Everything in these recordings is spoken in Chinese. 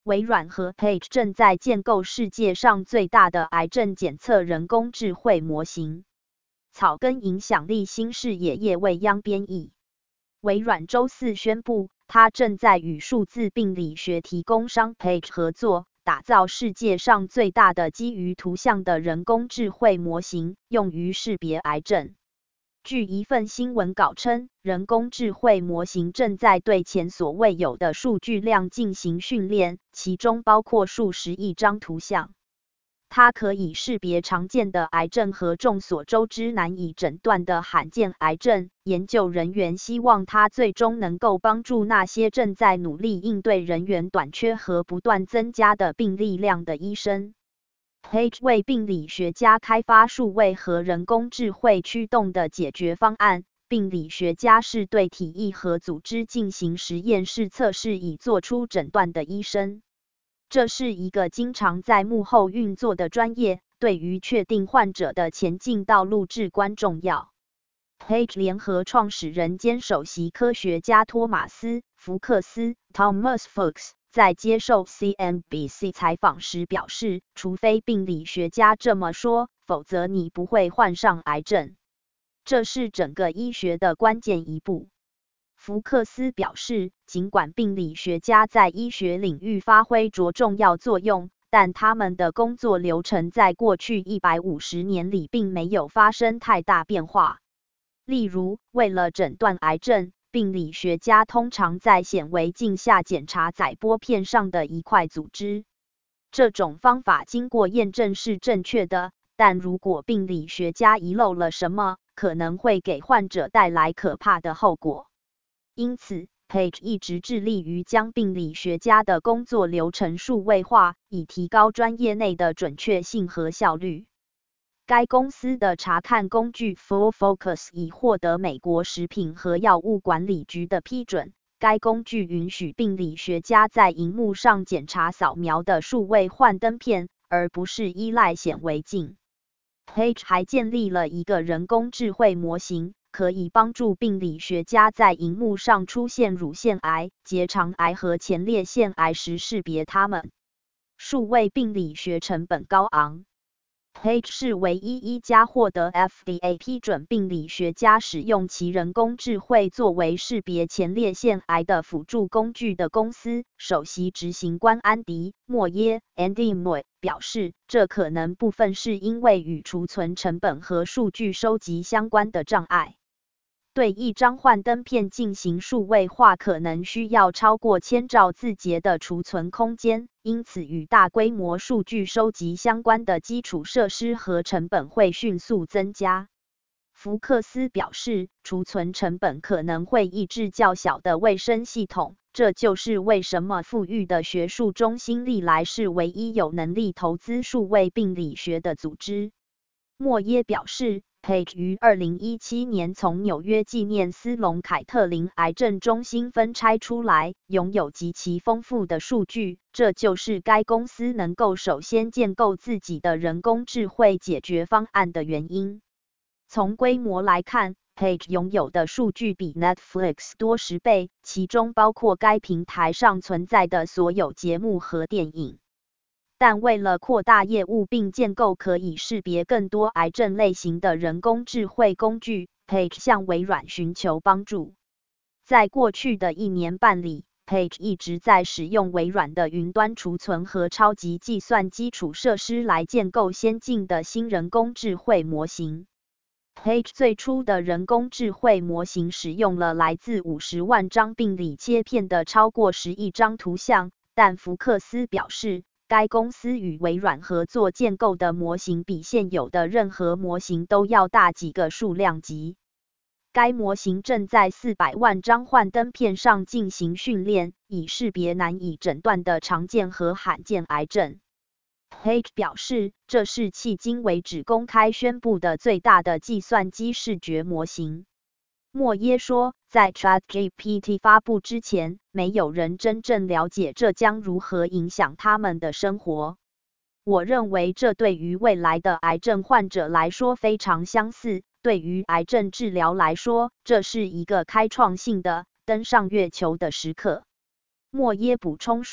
微软和 Page 正在建构世界上最大的癌症检测人工智慧模型。草根影响力新视野叶未央编译。微软周四宣布，它正在与数字病理学提供商 Page 合作，打造世界上最大的基于图像的人工智慧模型，用于识别癌症。据一份新闻稿称，人工智慧模型正在对前所未有的数据量进行训练，其中包括数十亿张图像。它可以识别常见的癌症和众所周知难以诊断的罕见癌症。研究人员希望它最终能够帮助那些正在努力应对人员短缺和不断增加的病例量的医生。Page 为病理学家开发数位和人工智慧驱动的解决方案。病理学家是对体液和组织进行实验室测试以做出诊断的医生。这是一个经常在幕后运作的专业，对于确定患者的前进道路至关重要。Page 联合创始人兼首席科学家托马斯·福克斯 （Thomas Fuchs） 在接受 CNBC 采访时表示，除非病理学家这么说，否则你不会患上癌症。这是整个医学的关键一步。福克斯表示，尽管病理学家在医学领域发挥着重要作用，但他们的工作流程在过去150年里并没有发生太大变化。例如，为了诊断癌症，病理学家通常在显微镜下检查载玻片上的一块组织。这种方法经过验证是正确的，但如果病理学家遗漏了什么，可能会给患者带来可怕的后果。因此 ，Page 一直致力于将病理学家的工作流程数位化，以提高专业内的准确性和效率。该公司的查看工具 Full Focus 已获得美国食品和药物管理局的批准。该工具允许病理学家在萤幕上检查扫描的数位幻灯片，而不是依赖显微镜。Page 还建立了一个人工智慧模型，可以帮助病理学家在萤幕上出现乳腺癌、结肠癌和前列腺癌时识别它们。数位病理学成本高昂。Page 是唯一一家获得 FDA 批准病理学家使用其人工智慧作为识别前列腺癌的辅助工具的公司。首席执行官安迪·莫耶 （Andy Moy） 表示，这可能部分是因为与储存成本和数据收集相关的障碍。对一张幻灯片进行数位化可能需要超过1000兆字节的储存空间，因此与大规模数据收集相关的基础设施和成本会迅速增加。福克斯表示，储存成本可能会抑制较小的卫生系统，这就是为什么富裕的学术中心历来是唯一有能力投资数位病理学的组织。莫耶表示，Page 于2017年从纽约纪念斯隆凯特林癌症中心分拆出来，拥有极其丰富的数据，这就是该公司能够首先建构自己的人工智慧解决方案的原因。从规模来看， Page 拥有的数据比 Netflix 多10倍，其中包括该平台上存在的所有节目和电影。但为了扩大业务并建构可以识别更多癌症类型的人工智慧工具， Page 向微软寻求帮助。在过去的1年半里， Page 一直在使用微软的云端储存和超级计算基础设施来建构先进的新人工智慧模型。Page 最初的人工智慧模型使用了来自50万张病理切片的超过10亿张图像，但福克斯表示，该公司与微软合作建构的模型比现有的任何模型都要大几个数量级。该模型正在400万张幻灯片上进行训练，以识别难以诊断的常见和罕见癌症。Page 表示，这是迄今为止公开宣布的最大的计算机视觉模型。莫耶说，在 ChatGPT 发布之前，没有人真正了解这将如何影响他们的生活。我认为这对于未来的癌症患者来说非常相似，对于癌症治疗来说，这是一个开创性的登上月球的时刻。莫耶补充说，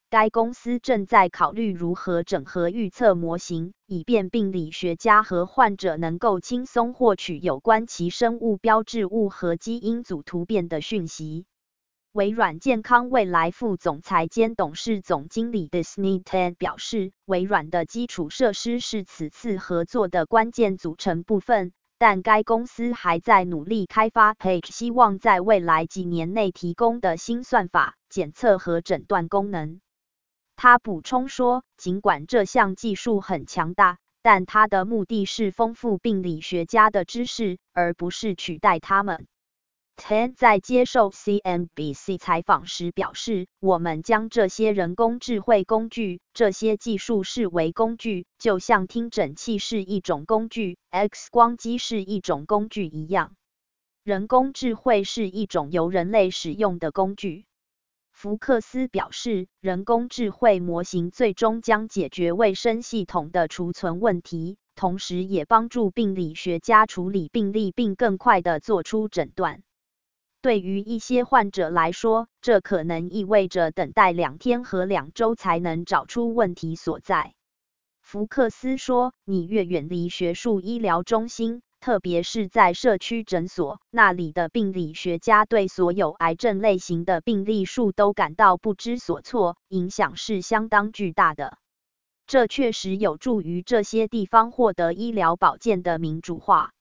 该公司正在考虑如何整合预测模型，以便病理学家和患者能够轻松获取有关其生物标志物和基因组突变的讯息。微软健康未来副总裁兼董事总经理 Disney Ted 表示，微软的基础设施是此次合作的关键组成部分，但该公司还在努力开发 Page 希望在未来几年内提供的新算法、检测和诊断功能。他补充说，尽管这项技术很强大，但它的目的是丰富病理学家的知识，而不是取代他们。Ted 在接受 CNBC 采访时表示，我们将这些人工智慧工具、这些技术视为工具，就像听诊器是一种工具、X 光机是一种工具一样。人工智慧是一种由人类使用的工具。福克斯表示，人工智慧模型最终将解决卫生系统的储存问题，同时也帮助病理学家处理病例并更快地做出诊断。对于一些患者来说，这可能意味着等待2天和2周才能找出问题所在。福克斯说，你越远离学术医疗中心，特别是在社区诊所，那里的病理学家对所有癌症类型的病例数都感到不知所措，影响是相当巨大的。这确实有助于这些地方获得医疗保健的民主化。